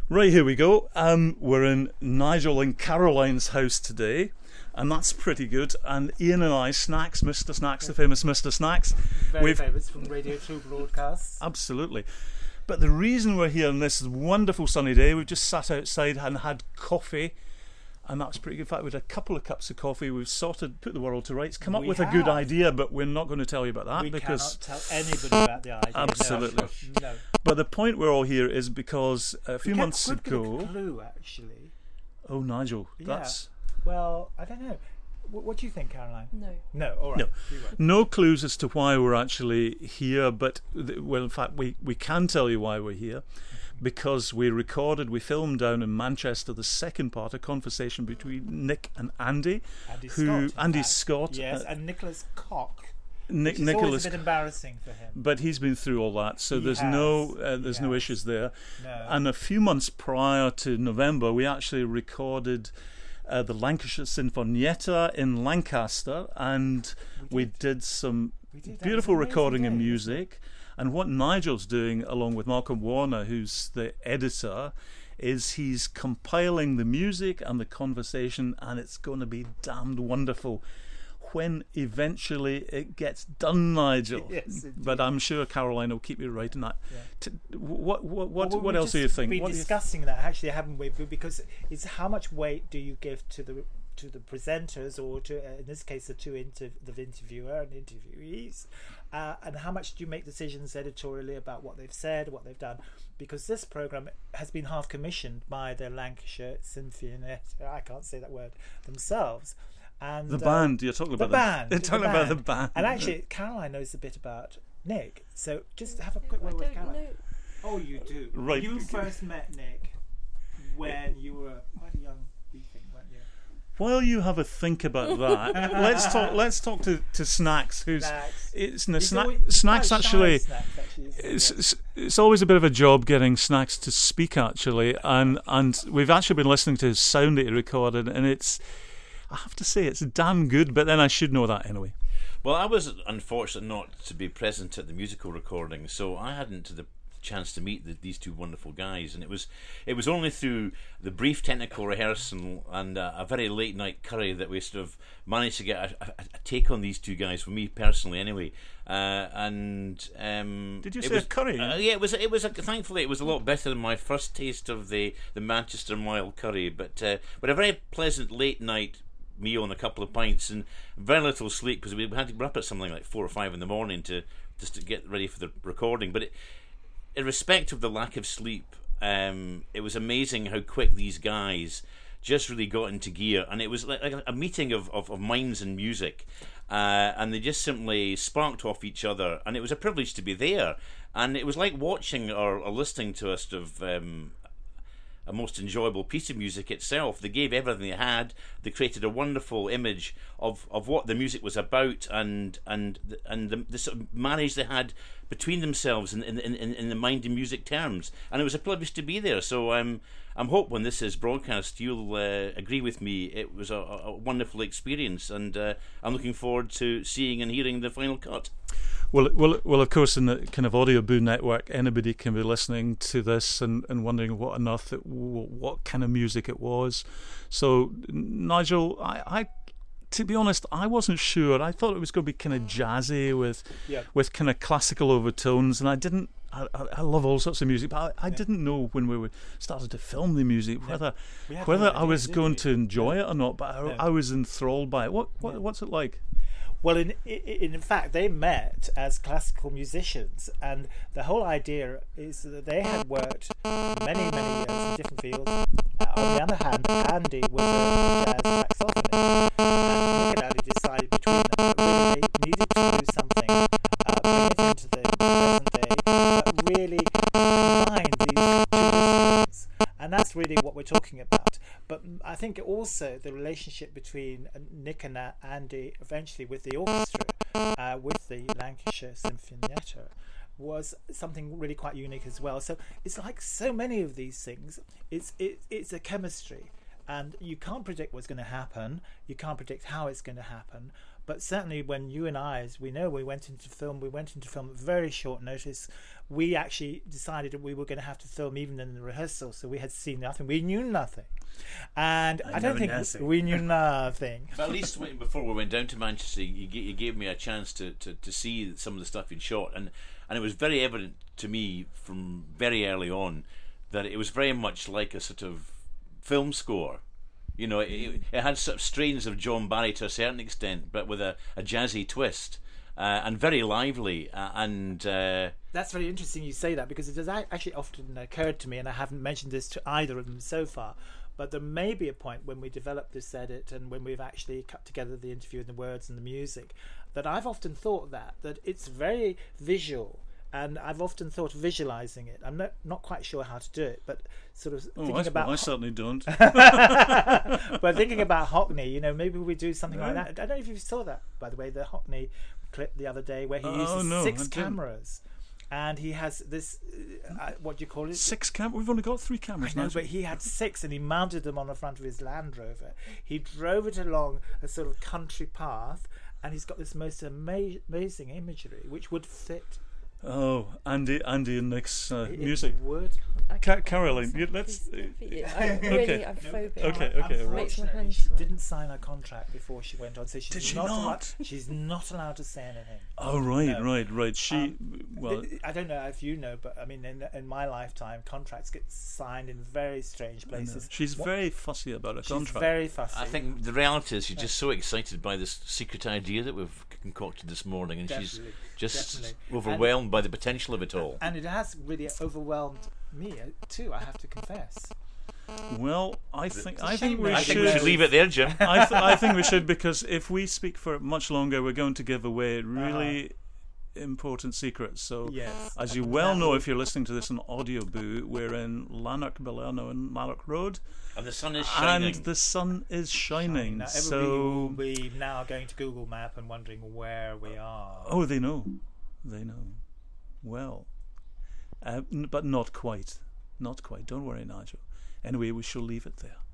Right, here we go. We're in Nigel and Caroline's house today, and that's pretty good. And Ian and I, Snacks, Mr. Snacks, the famous Mr. Snacks. Very famous from Radio 2 broadcasts. Absolutely. But the reason we're here on this wonderful sunny day, we've just sat outside and had coffee, and that's pretty good. In fact, we had a couple of cups of coffee. We've put the world to rights, come up with a good idea, but we're not going to tell you about that because cannot tell anybody about the idea. Absolutely. No. But the point we're all here is because a few months Could ago. give a clue, actually. Oh, Nigel, Yeah. that's. Well, I don't know. What do you think, Caroline? No. All right. No. You won't. No clues as to why we're actually here, but well, in fact, we can tell you why we're here, because we filmed down in Manchester the second part, a conversation between Nick and Andy, Andy Scott, yes, and Nicholas Cock. Nicholas, always a bit embarrassing for him, but he's been through all that, so there's no issues there. No. And a few months prior to November, we actually recorded the Lancashire Sinfonietta in Lancaster, and we did some beautiful recording and music. And what Nigel's doing, along with Malcolm Warner, who's the editor, is he's compiling the music and the conversation, and it's going to be damned wonderful when eventually it gets done, Nigel. Yes, but I'm sure Caroline will keep you right in that. Yeah. What else do you think? We've been discussing that, actually, haven't we? Because it's how much weight do you give to the presenters, or to in this case the interviewer and interviewees, and how much do you make decisions editorially about what they've said, what they've done? Because this programme has been half commissioned by the Lancashire Sinfonietta, I can't say that word, themselves. And the band, you're talking about the band. You're talking about the band. And actually, Caroline knows a bit about Nick, so just have a quick word with Caroline. Oh, you do. Right. You first met Nick when you were quite a young wee thing, weren't you? While you have a think about that, let's talk to Snacks, who's Snacks actually. It's always a bit of a job getting Snacks to speak, actually, and we've actually been listening to his sound that he recorded, and I have to say it's damn good, but then I should know that anyway. Well, I was unfortunate not to be present at the musical recording, so I hadn't the chance to meet these two wonderful guys, and it was only through the brief technical rehearsal and a very late night curry that we sort of managed to get a take on these two guys, for me personally anyway. Did you say a curry? Yeah, it was thankfully it was a lot better than my first taste of the Manchester mild curry, but a very pleasant late night meal and a couple of pints and very little sleep, because we had to be up at something like 4 or 5 in the morning to get ready for the recording. But in respect of the lack of sleep, it was amazing how quick these guys just really got into gear, and it was like a meeting of minds and music, and they just simply sparked off each other, and it was a privilege to be there, and it was like watching or listening to a sort of a most enjoyable piece of music itself. They gave everything they had. They created a wonderful image of what the music was about, and the sort of marriage they had between themselves in the mind and music terms. And it was a privilege to be there. So I'm hope when this is broadcast, you'll agree with me. It was a wonderful experience, and I'm looking forward to seeing and hearing the final cut. Well, of course, in the kind of Audio Boo network, anybody can be listening to this and wondering what kind of music it was. So, Nigel, I to be honest, I wasn't sure. I thought it was going to be kind of jazzy with kind of classical overtones, and I didn't. I love all sorts of music, but I didn't know when we started to film the music whether I was going to enjoy it or not. But I was enthralled by it. What's it like? Well, in fact, they met as classical musicians, and the whole idea is that they had worked many years in different fields. On the other hand, Andy was a jazz saxophonist, and Nick and Andy decided between them that really they needed to do something, bring it into the present day, but really combine these two disciplines. And that's really what we're talking about. But I think also the relationship between Nick and Andy eventually with the orchestra, with the Lancashire Sinfonietta, was something really quite unique as well. So it's like so many of these things, it's a chemistry, and you can't predict what's going to happen, you can't predict how it's going to happen, But certainly when you and I, as we know, we went into film at very short notice. We actually decided that we were going to have to film even in the rehearsal, so we had seen nothing. We knew nothing. And I don't think we knew nothing. But at least before we went down to Manchester, you gave me a chance to see some of the stuff you'd shot, and it was very evident to me from very early on that it was very much like a sort of film score. You know, it had sort of strains of John Barry to a certain extent, but with a jazzy twist, and very lively. That's very interesting you say that, because it has actually often occurred to me, and I haven't mentioned this to either of them so far, but there may be a point when we develop this edit and when we've actually cut together the interview and the words and the music, that I've often thought that it's very visual. And I've often thought of visualising it. I'm not quite sure how to do it, but sort of thinking about... I certainly don't. But thinking about Hockney, you know, maybe we do something like that. I don't know if you saw that, by the way, the Hockney clip the other day, where he uses 6 cameras. And he has this, what do you call it? 6 cameras? We've only got 3 cameras now. But he had 6, and he mounted them on the front of his Land Rover. He drove it along a sort of country path, and he's got this most amazing imagery, which would fit... Oh, Andy and Nick's music. Would. Caroline, let's... I'm phobic. Okay, right. Makes my hands She sweat. didn't sign a contract before she went on, so she's Did she not? not? She's not allowed to say anything. Oh, right, No. right. She... well... I don't know if you know, but I mean, in my lifetime, contracts get signed in very strange places. She's very fussy about a contract. She's very fussy. I think the reality is she's just so excited by this secret idea that we've concocted this morning, and she's just overwhelmed by the potential of it all. And it has really overwhelmed me too, I have to confess. Well, I think we I think we should should leave it there, Jim. I think we should, because if we speak for much longer, we're going to give away really important secrets. So, Yes. as you well know, if you're listening to this on Audio Boo, we're in Lanark, Balerno, and Lanark Road, And the sun is shining. and the sun is shining. Now, everybody will be now going to Google Map and wondering where we are. Oh, they know. Well, but not quite. Don't worry, Nigel. Anyway, we shall leave it there.